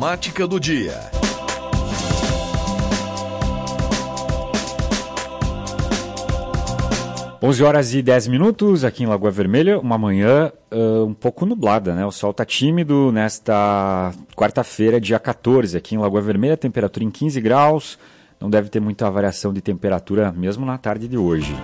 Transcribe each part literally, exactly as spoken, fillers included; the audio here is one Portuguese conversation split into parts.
temática do dia. onze horas e dez minutos aqui em Lagoa Vermelha, uma manhã uh, um pouco nublada, né? O sol está tímido nesta quarta-feira, dia quatorze, aqui em Lagoa Vermelha, temperatura em quinze graus, não deve ter muita variação de temperatura mesmo na tarde de hoje.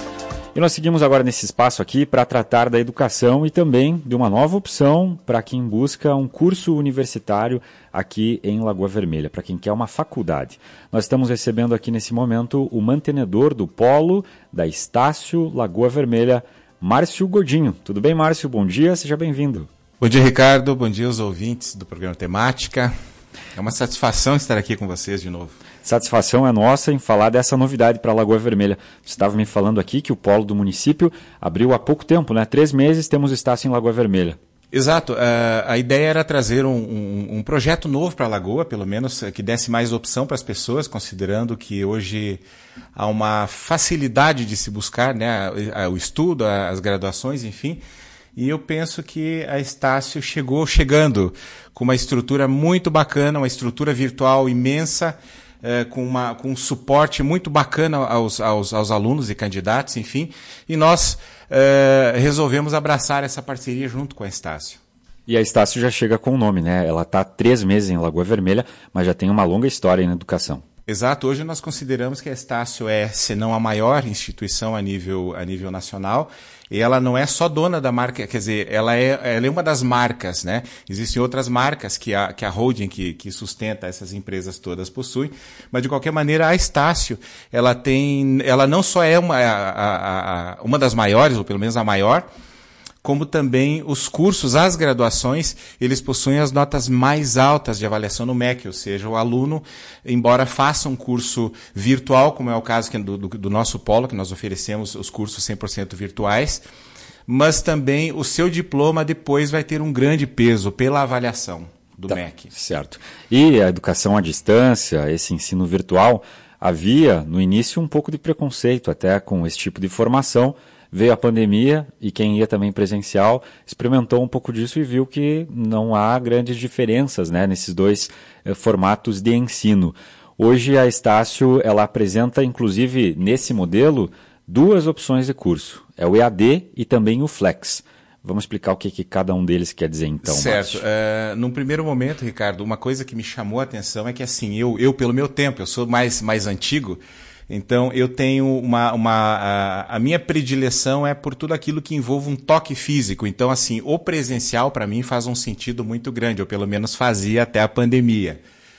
E nós seguimos agora nesse espaço aqui para tratar da educação e também de uma nova opção para quem busca um curso universitário aqui em Lagoa Vermelha, para quem quer uma faculdade. Nós estamos recebendo aqui nesse momento o mantenedor do polo da Estácio Lagoa Vermelha, Márcio Godinho. Tudo bem, Márcio? Bom dia, seja bem-vindo. Bom dia, Ricardo. Bom dia aos ouvintes do programa Temática. É uma satisfação estar aqui com vocês de novo. Satisfação é nossa em falar dessa novidade para a Lagoa Vermelha. Você estava me falando aqui que o polo do município abriu há pouco tempo, né? Três meses temos Estácio em Lagoa Vermelha. Exato. Uh, a ideia era trazer um, um, um projeto novo para a Lagoa, pelo menos que desse mais opção para as pessoas, considerando que hoje há uma facilidade de se buscar, né, o estudo, as graduações, enfim. E eu penso que a Estácio chegou chegando com uma estrutura muito bacana, uma estrutura virtual imensa, É, com, uma, com um suporte muito bacana aos, aos, aos alunos e candidatos, enfim, e nós é, resolvemos abraçar essa parceria junto com a Estácio. E a Estácio já chega com o nome, né? Ela está há três meses em Lagoa Vermelha, mas já tem uma longa história na educação. Exato, hoje nós consideramos que a Estácio é, se não a maior instituição a nível, a nível nacional, e ela não é só dona da marca, quer dizer, ela é, ela é uma das marcas, né? Existem outras marcas que a, que a holding que, que sustenta essas empresas todas possui, mas de qualquer maneira a Estácio, ela tem, ela não só é uma, a, a, a, uma das maiores, ou pelo menos a maior, como também os cursos, as graduações, eles possuem as notas mais altas de avaliação no M E C, ou seja, o aluno, embora faça um curso virtual, como é o caso do, do, do nosso polo, que nós oferecemos os cursos cem por cento virtuais, mas também o seu diploma depois vai ter um grande peso pela avaliação do tá, M E C. Certo. E a educação à distância, esse ensino virtual, havia no início um pouco de preconceito até com esse tipo de formação. Veio a pandemia e quem ia também presencial experimentou um pouco disso e viu que não há grandes diferenças, né, nesses dois eh, formatos de ensino. Hoje a Estácio ela apresenta, inclusive, nesse modelo, duas opções de curso. É o E A D e também o Flex. Vamos explicar o que, que cada um deles quer dizer então, Certo. Uh, num primeiro momento, Ricardo, uma coisa que me chamou a atenção é que assim, eu, eu pelo meu tempo, eu sou mais, mais antigo, então eu tenho uma, uma a, a minha predileção é por tudo aquilo que envolve um toque físico. Então assim, o presencial para mim faz um sentido muito grande, ou pelo menos fazia até a pandemia.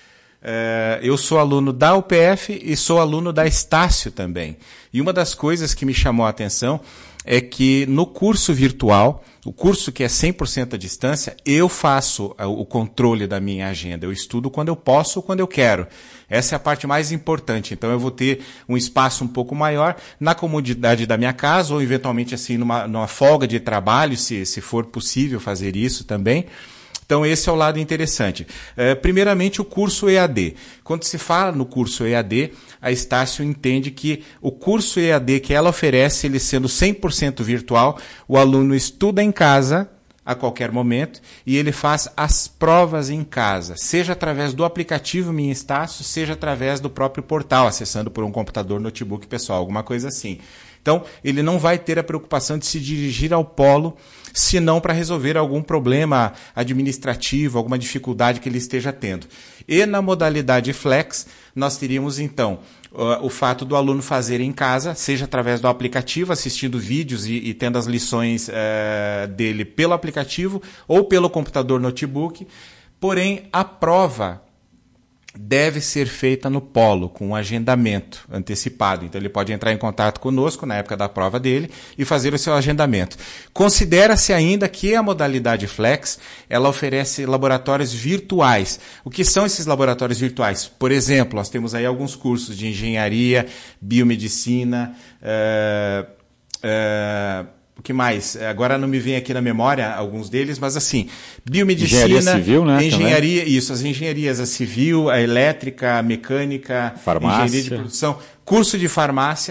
Uh, eu sou aluno da U P F e sou aluno da Estácio também. E uma das coisas que me chamou a atenção é que no curso virtual, o curso que é cem por cento à distância, eu faço o controle da minha agenda. Eu estudo quando eu posso, quando eu quero. Essa é a parte mais importante. Então eu vou ter um espaço um pouco maior na comodidade da minha casa ou eventualmente assim numa, numa folga de trabalho, se, se for possível fazer isso também. Então esse é o lado interessante. É, primeiramente o curso E A D. Quando se fala no curso E A D, a Estácio entende que o curso E A D que ela oferece, ele sendo cem por cento virtual, o aluno estuda em casa a qualquer momento e ele faz as provas em casa, seja através do aplicativo Minha Estácio, seja através do próprio portal, acessando por um computador, notebook pessoal, alguma coisa assim. Então, ele não vai ter a preocupação de se dirigir ao polo, senão para resolver algum problema administrativo, alguma dificuldade que ele esteja tendo. E na modalidade Flex, nós teríamos, então, o fato do aluno fazer em casa, seja através do aplicativo, assistindo vídeos e, e tendo as lições uh, dele pelo aplicativo ou pelo computador notebook, porém, a prova deve ser feita no polo, com um agendamento antecipado. Então ele pode entrar em contato conosco na época da prova dele e fazer o seu agendamento. Considera-se ainda que a modalidade Flex, ela oferece laboratórios virtuais. O que são esses laboratórios virtuais? Por exemplo, nós temos aí alguns cursos de engenharia, biomedicina, uh, uh, o que mais? Agora não me vem aqui na memória alguns deles, mas assim, biomedicina, engenharia civil, né? Engenharia, também. Isso, as engenharias, a civil, a elétrica, a mecânica, farmácia, engenharia de produção, curso de farmácia,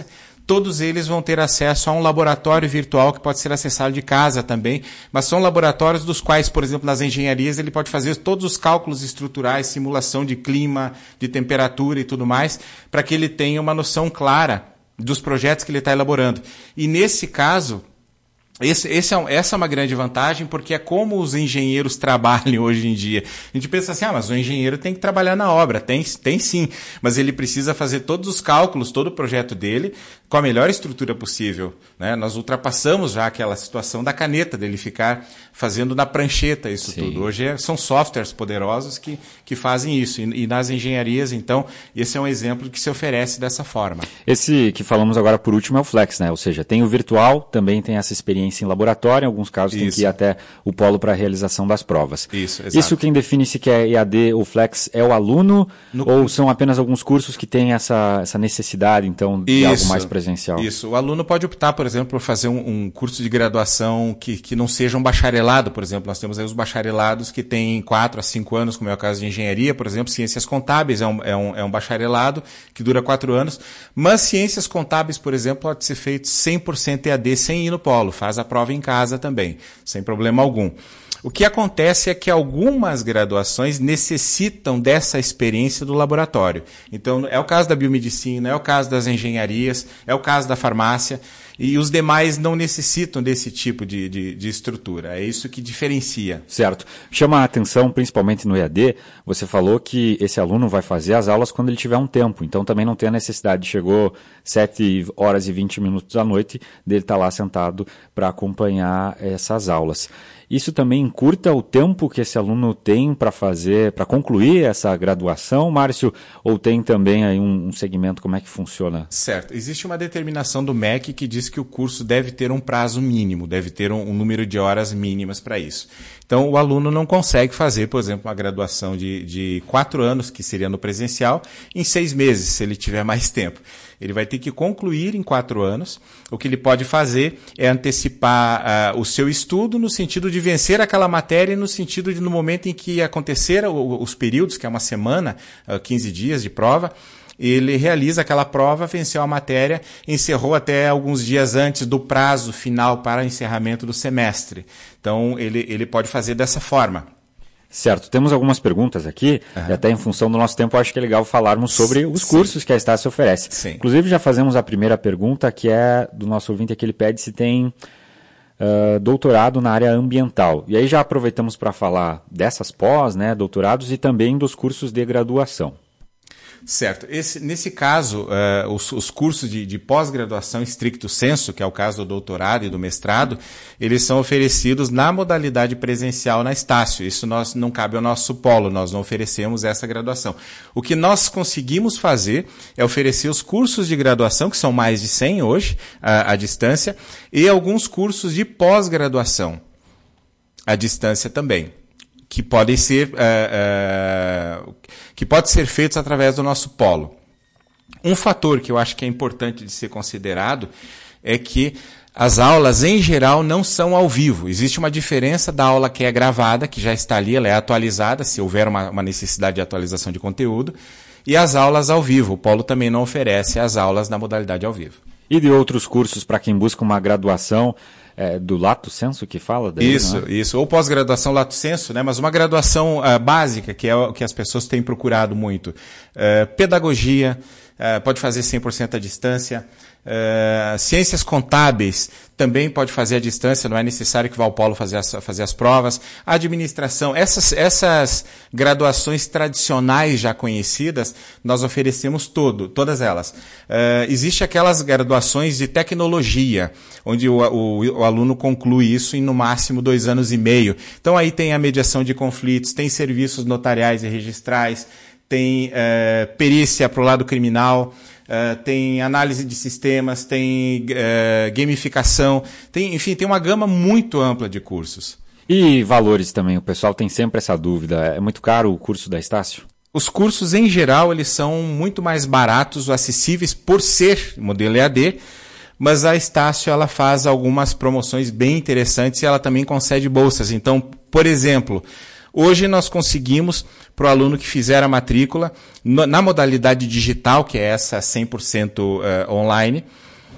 todos eles vão ter acesso a um laboratório virtual que pode ser acessado de casa também, mas são laboratórios dos quais, por exemplo, nas engenharias, ele pode fazer todos os cálculos estruturais, simulação de clima, de temperatura e tudo mais, para que ele tenha uma noção clara dos projetos que ele está elaborando. E nesse caso, Esse, esse é, essa é uma grande vantagem, porque é como os engenheiros trabalham hoje em dia. A gente pensa assim, ah, mas o engenheiro tem que trabalhar na obra. Tem, tem sim, mas ele precisa fazer todos os cálculos, todo o projeto dele, com a melhor estrutura possível, né? Nós ultrapassamos já aquela situação da caneta, dele ficar fazendo na prancheta isso Sim. tudo. Hoje é, são softwares poderosos que, que fazem isso. E, e nas engenharias, então, esse é um exemplo que se oferece dessa forma. Esse que falamos agora por último é o Flex, né? Ou seja, tem o virtual, também tem essa experiência em laboratório, em alguns casos Isso. tem que ir até o polo para a realização das provas. Isso, exato. Isso quem define se quer E A D ou Flex é o aluno no... ou são apenas alguns cursos que têm essa, essa necessidade, então, de Isso. algo mais presencial? Isso. O aluno pode optar, por exemplo, por fazer um, um curso de graduação que, que não seja um bacharelado, por exemplo. Nós temos aí os bacharelados que têm quatro a cinco anos, como é o caso de engenharia, por exemplo. Ciências contábeis é um, é um, é um bacharelado que dura quatro anos. Mas ciências contábeis, por exemplo, pode ser feito cem por cento E A D sem ir no polo. Faz a prova em casa também, sem problema algum. O que acontece é que algumas graduações necessitam dessa experiência do laboratório. Então, é o caso da biomedicina, é o caso das engenharias, é o caso da farmácia, e os demais não necessitam desse tipo de, de, de estrutura. É isso que diferencia. Certo. Chama a atenção, principalmente no E A D, você falou que esse aluno vai fazer as aulas quando ele tiver um tempo, então também não tem a necessidade, chegou sete horas e vinte minutos à noite, dele estar lá sentado para acompanhar essas aulas. Isso também encurta o tempo que esse aluno tem para fazer, para concluir essa graduação, Márcio? Ou tem também aí um, um segmento, como é que funciona? Certo. Existe uma determinação do M E C que diz que o curso deve ter um prazo mínimo, deve ter um, um número de horas mínimas para isso. Então, o aluno não consegue fazer, por exemplo, uma graduação de, de quatro anos, que seria no presencial, em seis meses, se ele tiver mais tempo. Ele vai ter que concluir em quatro anos. O que ele pode fazer é antecipar uh, o seu estudo no sentido de vencer aquela matéria e no sentido de, no momento em que acontecer o, os períodos, que é uma semana, uh, quinze dias de prova, ele realiza aquela prova, venceu a matéria, encerrou até alguns dias antes do prazo final para encerramento do semestre. Então, ele, ele pode fazer dessa forma. Certo, temos algumas perguntas aqui, uhum. e até em função do nosso tempo, acho que é legal falarmos sobre os Sim. cursos que a Estácio oferece. Sim. Inclusive, já fazemos a primeira pergunta, que é do nosso ouvinte, que ele pede se tem uh, doutorado na área ambiental. E aí já aproveitamos para falar dessas pós, né, doutorados, e também dos cursos de graduação. Certo. Esse, nesse caso, uh, os, os cursos de, de pós-graduação stricto sensu, que é o caso do doutorado e do mestrado, eles são oferecidos na modalidade presencial na Estácio. Isso nós, não cabe ao nosso polo, nós não oferecemos essa graduação. O que nós conseguimos fazer é oferecer os cursos de graduação, que são mais de cem hoje, à, à distância, e alguns cursos de pós-graduação, à distância também, que podem ser, uh, uh, que pode ser feitos através do nosso polo. Um fator que eu acho que é importante de ser considerado é que as aulas, em geral, não são ao vivo. Existe uma diferença da aula que é gravada, que já está ali, ela é atualizada, se houver uma, uma necessidade de atualização de conteúdo, e as aulas ao vivo. O polo também não oferece as aulas na modalidade ao vivo. E de outros cursos para quem busca uma graduação, É, do lato sensu que fala? Daí, isso, não é? isso. Ou pós-graduação lato sensu, né? Mas uma graduação uh, básica, que é o que as pessoas têm procurado muito. Uh, pedagogia, uh, pode fazer cem por cento à distância. Uh, ciências contábeis também pode fazer à distância, não é necessário que vá ao polo fazer as, fazer as provas. Administração, essas, essas graduações tradicionais já conhecidas, nós oferecemos todo, todas elas. Uh, existe aquelas graduações de tecnologia, onde o, o, o aluno conclui isso em no máximo dois anos e meio. Então aí tem a mediação de conflitos, tem serviços notariais e registrais, tem uh, perícia para o lado criminal, Uh, tem análise de sistemas, tem uh, gamificação, tem, enfim, tem uma gama muito ampla de cursos. E valores também, o pessoal tem sempre essa dúvida, é muito caro o curso da Estácio? Os cursos, em geral, eles são muito mais baratos, acessíveis por ser modelo E A D, mas a Estácio ela faz algumas promoções bem interessantes e ela também concede bolsas. Então, por exemplo, hoje nós conseguimos, para o aluno que fizer a matrícula, na modalidade digital, que é essa cem por cento online,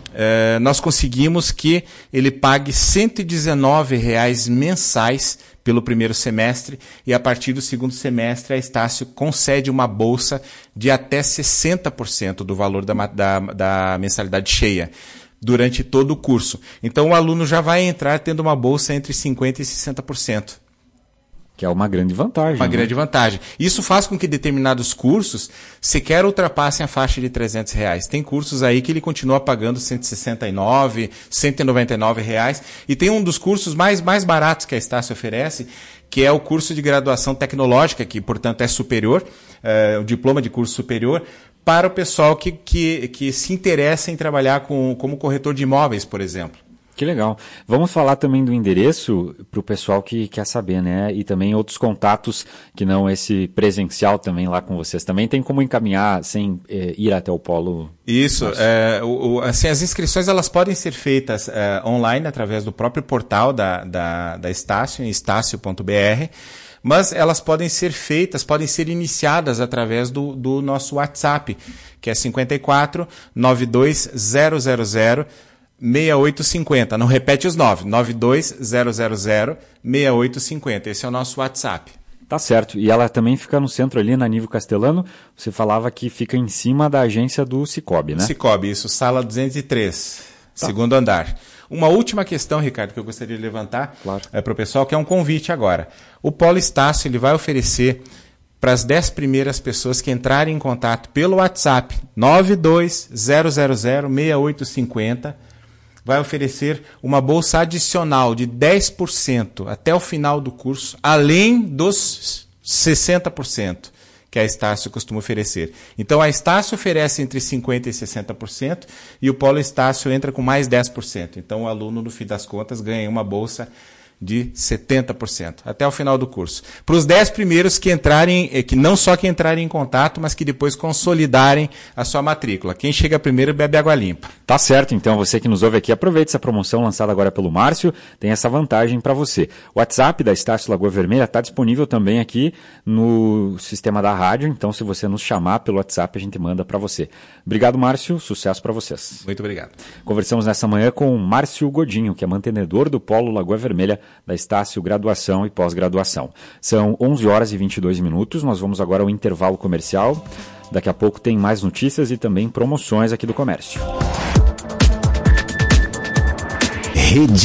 uh, nós conseguimos que ele pague cento e dezenove reais mensais pelo primeiro semestre, e a partir do segundo semestre a Estácio concede uma bolsa de até sessenta por cento do valor da, da, da mensalidade cheia durante todo o curso. Então o aluno já vai entrar tendo uma bolsa entre cinquenta por cento e sessenta por cento. Que é uma grande vantagem. Uma né? grande vantagem. Isso faz com que determinados cursos sequer ultrapassem a faixa de trezentos reais. Tem cursos aí que ele continua pagando cento e sessenta e nove, cento e noventa e nove reais. E tem um dos cursos mais, mais baratos que a Estácio oferece, que é o curso de graduação tecnológica, que, portanto, é superior, é, o diploma de curso superior, para o pessoal que, que, que se interessa em trabalhar com, como corretor de imóveis, por exemplo. Que legal. Vamos falar também do endereço para o pessoal que quer saber, né? E também outros contatos que não esse presencial também lá com vocês. Também tem como encaminhar sem eh, ir até o polo? Isso. É, o, o, assim, as inscrições elas podem ser feitas é, online através do próprio portal da, da, da Estácio, em estácio ponto b r. Mas elas podem ser feitas, podem ser iniciadas através do, do nosso WhatsApp, que é cinquenta e quatro, nove dois zero zero zero, seis oito cinco zero. Não repete os nove. nove dois zero zero zero, seis oito cinco zero. Esse é o nosso WhatsApp. Tá certo. E ela também fica no centro ali, na Nível Castelano. Você falava que fica em cima da agência do Cicobi, né? Cicobi, isso. Sala duzentos e três, tá. Segundo andar. Uma última questão, Ricardo, que eu gostaria de levantar claro. é, para o pessoal, que é um convite agora. O Polo Estácio ele vai oferecer para as dez primeiras pessoas que entrarem em contato pelo WhatsApp nove dois zero zero zero, seis oito cinco zero, vai oferecer uma bolsa adicional de dez por cento até o final do curso, além dos sessenta por cento que a Estácio costuma oferecer. Então a Estácio oferece entre cinquenta por cento e sessenta por cento e o Polo Estácio entra com mais dez por cento. Então o aluno, no fim das contas, ganha uma bolsa de setenta por cento até o final do curso. Para os dez primeiros que entrarem, que não só que entrarem em contato, mas que depois consolidarem a sua matrícula. Quem chega primeiro bebe água limpa. Tá certo, então você que nos ouve aqui, aproveite essa promoção lançada agora pelo Márcio, tem essa vantagem para você. O WhatsApp da Estácio Lagoa Vermelha está disponível também aqui no sistema da rádio, então se você nos chamar pelo WhatsApp, a gente manda para você. Obrigado, Márcio, sucesso para vocês. Muito obrigado. Conversamos nessa manhã com o Márcio Godinho, que é mantenedor do Polo Lagoa Vermelha da Estácio Graduação e Pós-Graduação. São onze horas e vinte e dois minutos, nós vamos agora ao intervalo comercial. Daqui a pouco tem mais notícias e também promoções aqui do comércio. Rede